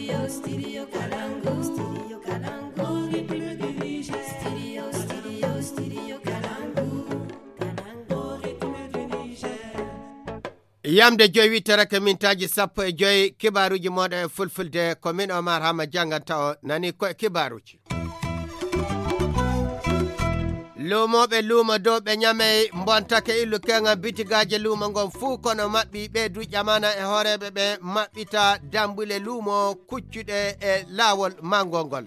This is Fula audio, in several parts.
Studio Kalangu, Studio Kalangu, Studio Kalangu, Yamde joyi witere ko mintaji sappo e joyi kibaruji moɗo e fulfulde ko min Omar Hama janganta o nani ko kibaruji. Lumoɓe lumo dow ɓe ñamey bontake illu kenga bitigaje lumo ngon fuu kono maɓɓi ɓeydu ƴamana e horeɓe ɓe maɓɓita dambule lumo kuccuɗe e laawol mangol ngol.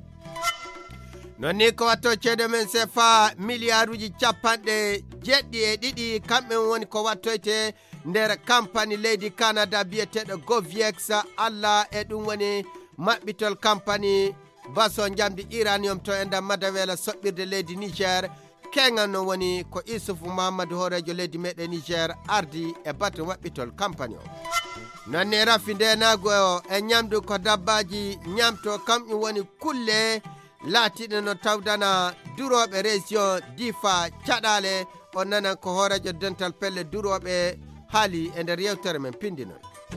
Nonni ko watto ceede men sefa milliarduji capanɗe jeɗɗi kamɓe woni ko wattoyte nder campagne leydi Canada biyeteɗo Goviex Allah e ɗum woni maɓɓitol campagne baso jamdi iranium to enda madawela soɓɓirde leydi Niger kengan no woni ko Isufu Muhammadu horejo leydi meɗen Niger ardi e bato maɓɓitol campagne o. Nonni rafi ndenago e ñamdu ko dabbaji ñamto kamƴum woni kulle laatiɗo no tawdana duroɓe région Difa caɗale o nanan ko horejo dental pelle duroɓe haali e nder yewtere men pindinon.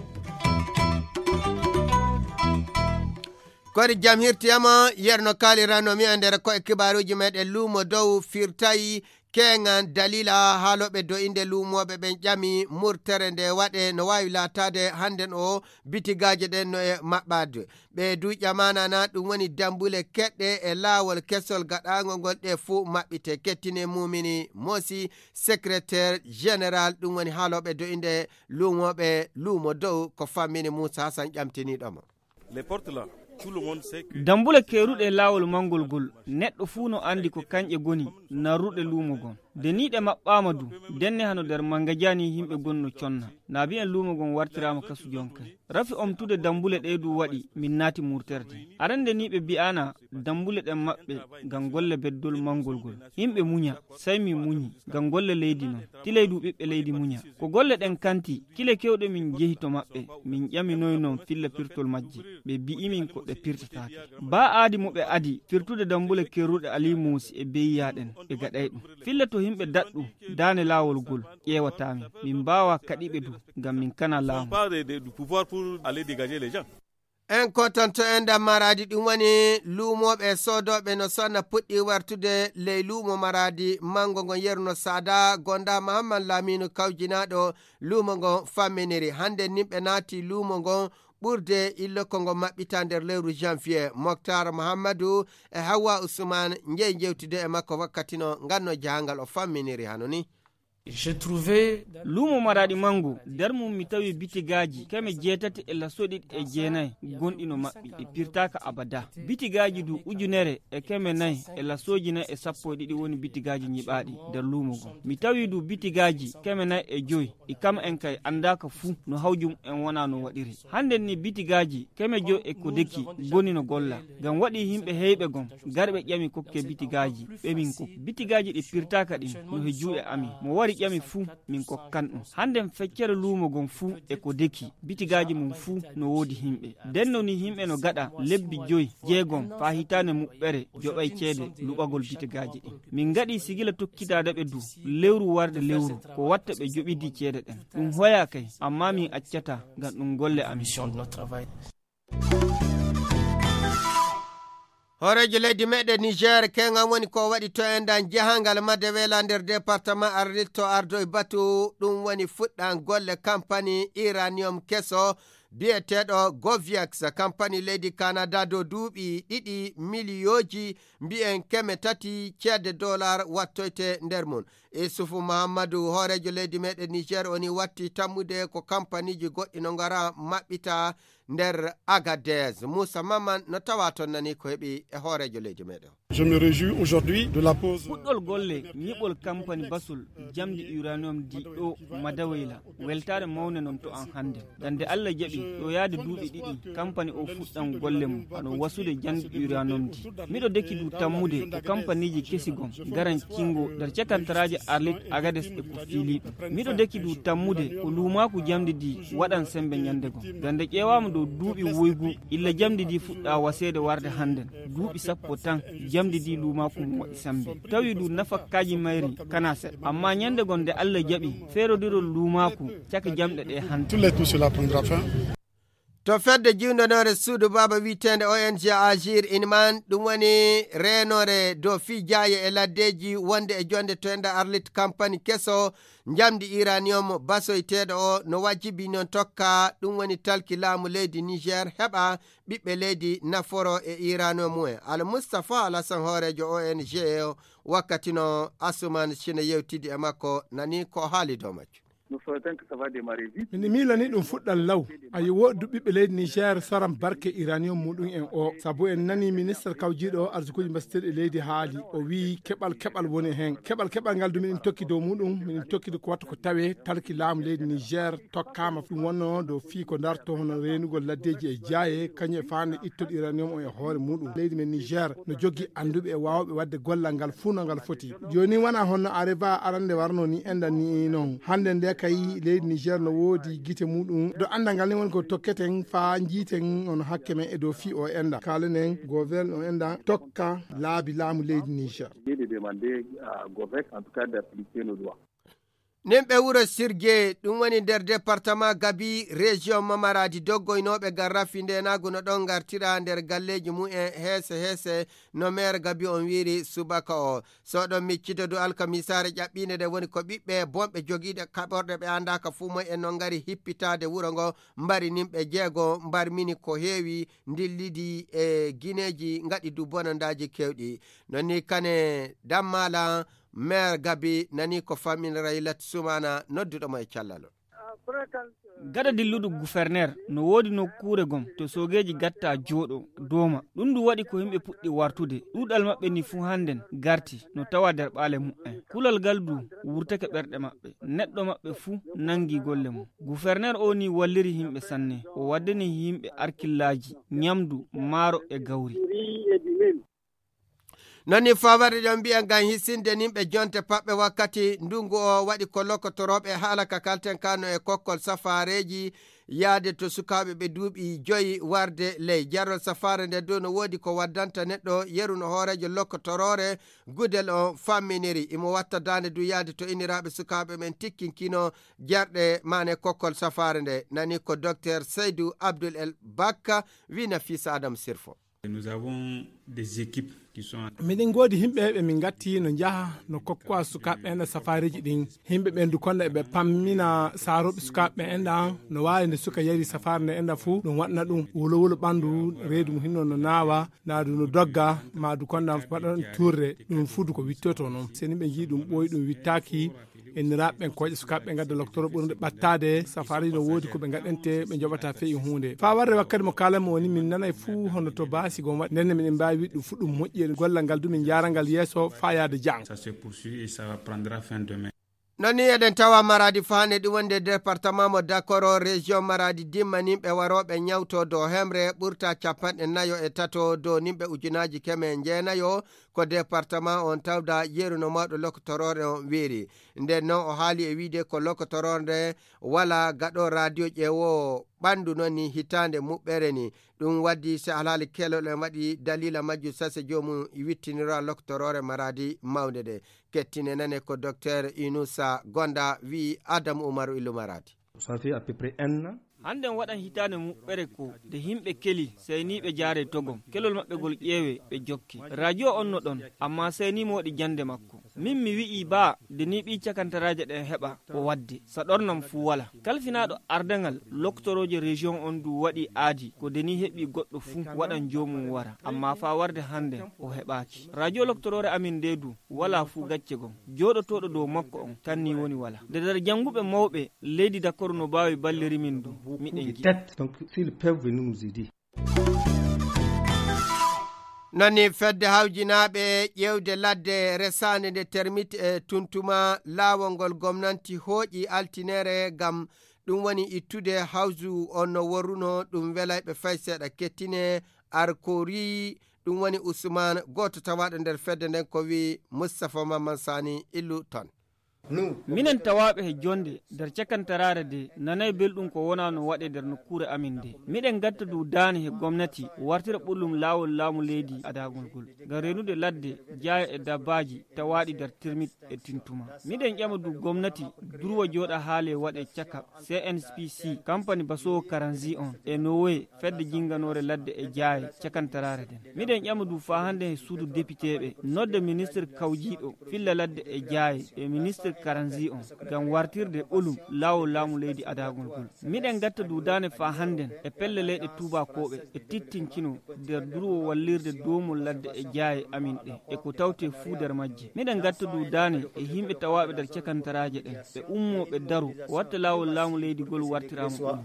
Kodi jam hirtiyama yerno kaliranomi e nder ko e kibaruji meɗen luumo dow firtayi kengan dalila haaloɓe do inde luumoɓe ɓen ƴami murtere nde waɗe no wawi latade hannden o bitigaje ɗen no e maɓɓade ɓe du ƴamanana ɗum woni dambule keɗɗe e laawol kesol gaɗago ngol ɗe fuu maɓɓite kettine mumini Mosi secrétaire général ɗum woni haaloɓe do inde luumoɓe luumo dow ko fammini Moussa Hassan ƴamtiniɗomo. Les portes là. Dambule keruɗe lawol mangol gol neɗɗo fuu no andi ko kanƴe goni narruɗe luumo gon de ni ɗe maɓɓama du denne hano nder mangajani himɓe gonno conna na bi'en luumo gon wartirama kasu jonkay rafi omtude dambule ɗe du waɗi min naati murterde arande ni ɓe bi'ana dambule ɗen maɓɓe ngam golle beddol mangol gol himɓe muña sai min muñi ngam golle leydi non tiley du ɓiɓɓe leydi muña ko golle ɗen kanti kile kewɗe min jehi to maɓɓe min ƴaminoy non filla pirtol majji ɓe bi'imin ko ɓe pirtatake ba aadi mo ɓe adi firtude dambule kerruɗe Ali Musi e beyyaɗen ɓe gaɗay ɗum filla to himɓe daɗɗu dane laawol gol ƴewatami min mbawa kaɗiɓe du ngam min kana laamu en kotanto en da maradi ɗum woni luumoɓe sodoɓe no sonna puɗɗi wartude ley luumo maradi mango ngon yerno sada gonda Mahamad Laminu kawjinaɗo luumo ngon famminiri hande nimɓe naati luumo ngon ɓurde illoko ngo maɓɓita nder lewru janvier. Mokhtar Mahamadou e Hawa Ousmane jeyi jewtude e makko wakkatino nganno jahangal o famminiri hanoni. luumo maraɗi mango nder mum mi tawi bitigaji keme jeetati e lasoɗiɗi e jeenayi gonɗino maɓɓi ɗi pirtaka abada bitigaji du ujunere e keme nayi e lasoji nayi e sappo e ɗiɗi woni bitigaji ñiɓaɗi nder luumo gon mi tawi du bitigaji keme nayi e joyi ɗi kam en kay andaka fuu no hawjum en wona no waɗiri hannden ni bitigaji keme joyi e ko deki goni no golla ngam waɗi himɓe heyɓe gon garɓe ƴami kokke bitigaji ɓemin kok bitigaji ɗi pirtaka ɗin no he juuɗe ami mo wari ƴami fuu min kokkan ɗum hannden feccere luumo gon fuu e ko deki bitigaji mum fuu no woodi himɓe denno ni himɓe no gaɗa lebbi joyi jeegon fa hitane muɓɓere joɓay ceede luɓagol bitigaji ɗin min gaɗi sigila tokkitade ɓe du lewru warde lewru ko watta ɓe joɓidi ceede ɗen ɗum hoya kay amma min accata ngam ɗum golle amin. Horejo leydi meɗen Niger kengan woni ko waɗi to endan jahangal madde wela nder département Arlit to ardo e batu ɗum woni fuɗɗan golle campagne iranium keso biyeteɗo Goviex campagne leydi Canada do duuɓi 2 miliyoji mbi'en keme tati ceede dollar wattoyte nder mun. Isufu Muhammadu horejo leydi meɗen Niger oni watti tammude ko campagne ji goɗɗi no ngara maɓɓita nder Agadez. Moussa Maman no tawa ton nani ko heɓi e horejo leydi meɗen. Je me réjouis aujourd'hui de la pause. Fuɗɗol golle ñiɓol campagne basol jamdi uranium di ɗo madaweyla weltare mawne non to an hande dande Allah jaɓi ɗo yaade duuɓi ɗiɗi campagne o fuɗɗan golle mum hano wasude jamdi uranium di miɗo dekki du tammude ko campagne ji kesigon garan kingo nder cakantaraji Arlit Agades e ko fiili ɗum miɗo dekki du tammude ko luumaku jamdi di waɗan sembe ñandego dande ƴewama dow duuɓi woygu illa jamdi di fuɗɗa wasede warde hannden duuɓi sappo tan jamdi di luumaku mum waɗi sambe tawi du nafakkaji mayri kana set amma ñande gonde Allah jaɓi feerodirol luumaku caka jamɗe ɗe hande. to fedde jiwndanore suudu baba witende ONG Agir Inman ɗum woni renore dow fijaye e laddeji wonde e jonde to enda Arlit campagne keso jamdi iranium basoyteɗo o no wajibi non tokka ɗum woni talki laamu leydi Niger heɓa ɓiɓɓe leydi naforo e iranium mu'en Al Mustafa Alassane hoorejo ONG o wakkati no Asuman Sine yewtidi e makko nani ko haali dow majjo. Min milani ɗum fuɗɗan law ayi woɗdu ɓiɓɓe leydi Niger soran barke iranium muɗum en o sabu en nani ministre kawjiɗo arsukuji mbasiteɗo e leydi haali o wi keɓal woni hen keɓal ngal dumin tokki dow muɗum min tokki ko watta ko tawe talki laamu leydi Niger tokkama ɗum wonno dow fi ko darto hono renugol laddeji e jaaye kañum e fande ittoɗo iranium o e hoore muɗum leydi men Niger no jogui anduɓe e wawɓe wadde gollal ngal fuu no ngal foti joni wona honno areba arande warno ni endan ni noon hande nde kay leydi Niger no woodi gite muɗum do andal ngal ni woni ko tokketen fa jiiten on hakke men e dow fi o enda kalenen gouverne o enda tokka laabi laamu leydi Niger. Nemɓe wuro Sirgue ɗum woni nder département Gabi région Mamaradi doggoynoɓe garrafi ndenagu no ɗon gartira nder galleji mu'en heese no maire Gabi on wiri subaka o so ɗon miccito do alkamisare ƴaɓɓinde de woni ko ɓiɓɓe bonɓe jogiiɗe kaɓorɗe ɓe andaka fuu moy en no ngari hippitade wuro ngo mbari nimɓe jeego mbarmini ko heewi dillidi e guineji ngaɗi du bonandaji kewɗi nonni kane dammala maire Gabi nani ko famine Raylat Soumana nodduɗomo e callalo. Gada dilluɗo gouverneur no woodi nokkure gom to sogeji gatta jooɗo dooma ɗum du waɗi ko yimɓe puɗɗi wartude ɗuɗal maɓɓe ni fuu hannden garti no tawa nder ɓaale mu'en kulal gal du wurtake ɓerɗe maɓɓe neɗɗo maɓɓe fuu nangi golle mum gouverneur o ni walliri yimɓe sanne o waddani yimɓe arkillaji nyamdu maaro e gawri noni fawarde ɗon mbiya ngam hissinde nimɓe jonte paɓɓe wakkati ndungu o waɗi ko lokkotoroɓe haala ka kalten kano e kokkol safareji yaade to sukaɓe ɓe duuɓi 5 warde ley jarol safare nde dow no woodi ko waddanta neɗɗo yeruno hoorejo lokkotorore gudel o famminiri imo watta dande du yaade to iniraɓe sukaɓe men tikkinkino jarɗe mane kokkol safare nde nani ko docteur Seydou Abdoul El Bakka wi Nafisa Adam Sirfo. Nous avons des équipes qui sont miɗen goodi himɓe ɓe min gatti no jaaha no kokkoa sukaɓe enda safariji ɗin himɓe ɓen du konda eɓe pammina saroɓe sukaɓe enda no wawi nde suka yari safare nde enda fuu ɗum waɗna ɗum wolowolo ɓandu reedu mum hinno no nawa naadu no dogga ma du konda waɗan tourre ɗum fuudu ko wittoto noon seni ɓe jii ɗum ɓooyi ɗum wittaki enniraɓe ɓen koƴe sukaɓe ɓe gadda docteur ɓurde ɓattade safari no woodi koɓe gaɗante ɓe joɓata feyi hunde fa warde wakkati mo kalamo woni min nanay fuu hono to baasi gon waɗi ndenne miɗen mbawi wiɗɗum fuɗɗum moƴƴi gollal ngal du min jarangal yeeso fa yaade jang. Ça se poursuit et ça prendra fin demain. noni eɗen tawa Maradi fane ɗum wonde département mo Dakoro région Maradi dimma nimɓe waroɓe ñawto dow hemre ɓurta 43 dow nimɓe ujunaji keme jeenayo ko département on tawda yeruno mawɗo lokkotorore on weeri nden noon o haali e wiide ko lokkotorore wala gaɗo radio ƴeewo ɓandu noon ni hitande muɓɓere ni ɗum waddi so alhaali kelol en waɗi dalila majju sase jomum wittinira lokkotorore Maradi mawde de kettine nane ko docteur Inoussa Gonda wi Adam Oumarou Ilou Maradi. Ça fait à peu près 1 an. hande waɗan hitande muɓɓere ko de himɓe keli seyniɓe jaare togom kelol maɓɓe gol ƴeewe ɓe jokki radio on no ɗon amma seynimo waɗi jande makko min mi wi'i ba de ni ɓi cakantaraje ɗen heɓa o wadde saɗornam fuu wala kalfinaɗo ardangal loktoroje région on du waɗi aadi ko de ni heɓi goɗɗo fuu waɗan jomum wara amma fa warde hande o heɓaki radio loktorore amin nde du wala fuu gacce gon joɗotoɗo dow makko on tan ni woni wala de nder janguɓe mawɓe leydi Dakar no bawi balliri min du donc s'ils peuvent venir nous aider. nani fedde hawjinaɓe ƴewde ladde resande nde termite e tuntuma laawol ngol gomnanti hooƴi altinere gam ɗum woni ittude hawju on no worruno ɗum welayɓe fay seeɗa kettine arkori ɗum woni Ousmane goto tawaɗo nder fedde nden ko wi Moustapha Mamman Sani illu ton. minen tawaɓe he jonde nder cakantarare de nanay belɗum ko wona no waɗe nder nokkure amin de miɗen gatta du dane he gomnati wartira ɓullum lawol laamu leydi adagol ngol ngam renude ladde jeeya e dabbaji tawaɗi nder tirmit e tintuma miɗen ƴama du gomnati durwa joɗa haale waɗe caka CNPC compagnie basowo karanzi on e nowe fedde jinganore ladde e jeeya cakantarare den miɗen ƴama du fa hande he suudu député ɓe nodde ministre kawjiɗo filla ladde e jeeya e ministre karanzi on gam wartirde ɓolum lawol laamu leydi adagol ngol miɗen gatta du dane fa handen e pelle leyɗe tubakoɓe e tittinkino nder durwo wallirde domol ladde e jeeya amin ɗe e ko tawte fuu nder majje miɗen gatta du dane e yimɓe tawaɓe nder cakantaraje ɗen ɓe ummoɓe daru watta lawol laamu leydi gol wartirama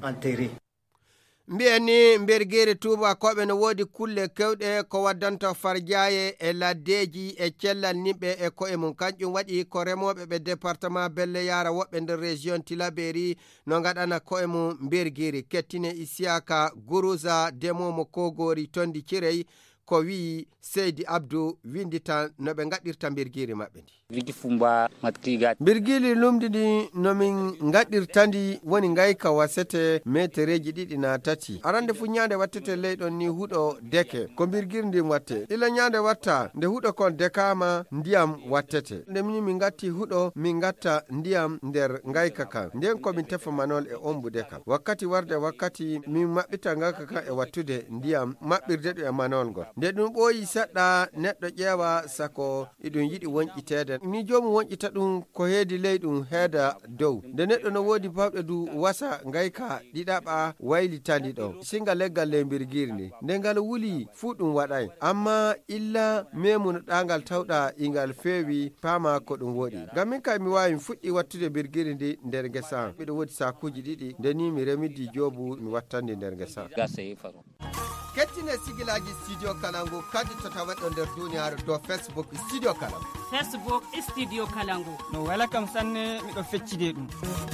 mbiyen ni mbergeri tubakoɓe no woodi kulle kewɗe ko waddanta farjaye e laddeji e cellal nimɓe e koye mum kanƴum waɗi ko remoɓe ɓe département belle yara woɓɓe nder région tilaberi no gaɗana koye mum mbergeri kettine isiaka gourousa demomo kogori tondi cirey ko wi seydi abdou windita no ɓe gaɗirta mbergiri maɓɓe ndi wigi fumba matkigat birgili lumdidi nomin gaɗirtandi woni gayka wasete metereji ɗiɗi na tati arande fu ñande wattete leyɗon ni huuɗo deke ko birgirndi watte ila ñande watta nde huuɗo kon dekama ndiyam wattete ndemni min gatti huuɗo min gatta ndiyam nder gayka kan nden komin tefa manol e ombude kam wakkati warde wakkati min maɓɓita gayka kan e wattude ndiyam maɓɓirde ɗum e manol ngol nde ɗum ɓooyi seɗɗa neɗɗo ƴeewa sako iɗum yiɗi wonƴitede ni jomum wonƴita ɗum ko heedi ley ɗum heeda dow nde neɗɗo no woodi bawɗe du wasa gayka ɗiɗaɓa waylitandi ɗo singa leggal lembirgiri ndi nde ngal wuli fuu ɗum waɗay amma illa memuno ɗangal tawɗa ingal feewi paama ko ɗum woɗi ngam min kay mi wawi mi fuɗɗi wattude birgiri ndi nder ngesa ɓiɗo woodi sakuji ɗiɗi nde ni mi remidi joobu mi wattandi nder ngesa kettine sigilaji studio kalangu kadi to tawaɗo nder duniyaaru do Facebook studio kalangu Facebook studio kalangu no wala kam sanne miɗo feccide ɗum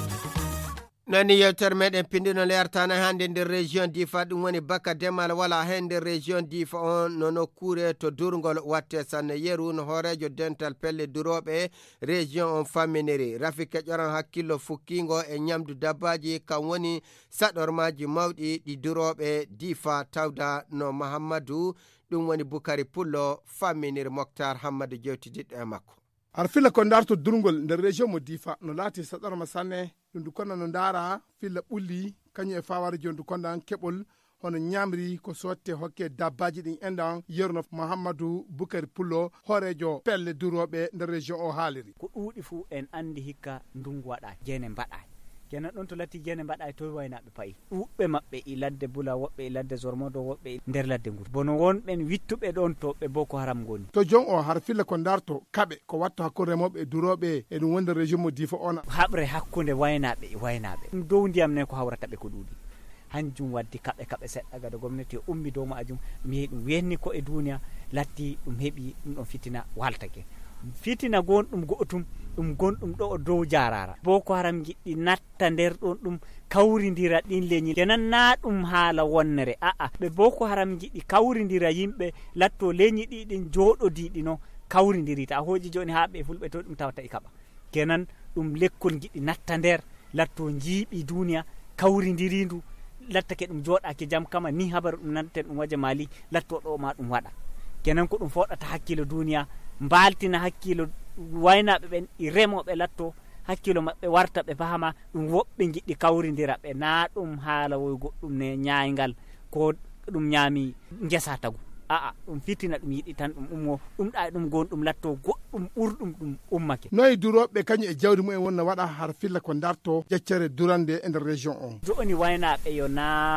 nani yewtere meɗen pindino lertana hande nder région difa ɗum woni baka demal wala hen nder région difa on no nokkure to durgol watte sanne yeru no hoorejo dental pelle duroɓe région on famminiri rafi keƴoran hakkillo fukkingo e ñamdu dabbaji kam woni saɗormaji mawɗi ɗi duroɓe difa tawda no mahamadou ɗum woni boukari pullo famminiri moctar hammadou jewtidiɗɗo e makko ar filla ko darto durgol nder région mo difa no laati saɗorma sanne ɗum dukonda no ndaara filla ɓulli kañum e faware joni dukondan keɓol hono ñamri ko sotte hokke dabbaji ɗin endan yeruno mouhamadou boukari pullo hoorejo pelle duroɓe nder région o haaliri ko ɗuuɗi fuu en andi hikka ndungu waɗa jene mbaɗani kenan ɗon to latti jene mbaɗa to waynaɓe payi ɗuɓɓe maɓɓe i ladde bula woɓɓe i ladde zormodo woɓɓe nder ladde ngur bono wonɓen wittuɓe ɗon to ɓe boko haram goni to jon o har filla ko darto kaɓe ko watta hakkude remoɓe e duroɓe e ɗum wonde région mo difa ona haɓre hakkude waynaɓe e waynaɓe ɗum dow ndiyam ne ko hawrataɓe ko ɗuuɗi hanjum waddi kaɓe seɗɗa gada gomnati o ummi dow majum mi heeɓi ɗum wenni ko e duniya latti ɗum heeɓi ɗum ɗon fitina waltake fitina gonɗum go'otum ɗum gonɗum ɗo dow jarara boko haram giɗɗi natta nder ɗon ɗum kawridira ɗin leñi kenan na ɗum haala wonnere aa ɓe boko haram giɗɗi kawridira yimɓe latto leñi ɗiɗin joɗodiɗi no kawridiri ta hoji joni ha ɓe fulɓe to ɗum tawata e kaɓa kenan ɗum lekkol giɗɗi natta nder latto jiiɓi duniya kawridirindu lattake ɗum joɗake jaam kama ni habaru ɗum nanten ɗum waje mali latto ɗo ma ɗum waɗa kenan ko ɗum foɗata hakkilo duniya mbaltina hakkilo waynaɓe ɓen i remoɓe latto hakkilo maɓɓe warta ɓe pahama ɗum woɓɓe giɗɗi kawridira ɓe na ɗum haala woy goɗɗum ne ñaygal ko ɗum ñaami ngesa tagu aa ɗum fitina ɗum yiɗi tan ɗum ummo ɗum ɗa ɗum gon ɗum latto goɗɗum ɓurɗum ɗum ummake noyi duroɓe kañum e jawdi mumen wonna waɗa har filla ko darto ƴeccere durande e nder région o joni waynaɓe yo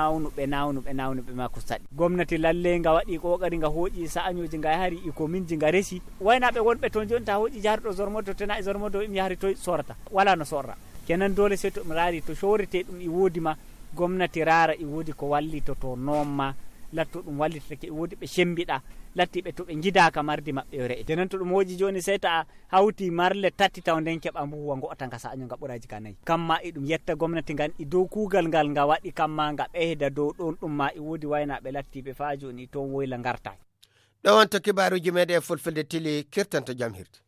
nawnuɓe ma ko saɗi gomnati lalle nga waɗi kokari nga hooƴi sa'añoji nga yahari i commune nga resi waynaɓe wonɓe toon joni ta hooƴi jaruɗo zormodo tena e zormodo im yahari toye sorata wala no sorra kenan dole se to ɗum raari to sorete ɗum i woodi ma gomnati raara i woodi ko wallito to nomma latto ɗum wallitake woodi ɓe sembiɗa lattiɓe to ɓe jidaka mardi maɓɓe yo re'e tenan to ɗum woji joni sey ta hawti marle tati taw nden keɓa mbuwa go'ata nga saño nga ɓuraji ka nayyi kamma e ɗum yetta gomnati ngan i dow kuugal ngal nga waɗi kamma nga ɓeyda dow ɗon ɗum ma i woodi waynaɓe lattiɓe fa joni toon woyla gartaki ɗo wonto kibaruji meɗe fulfulde tili kirtanto jam hirde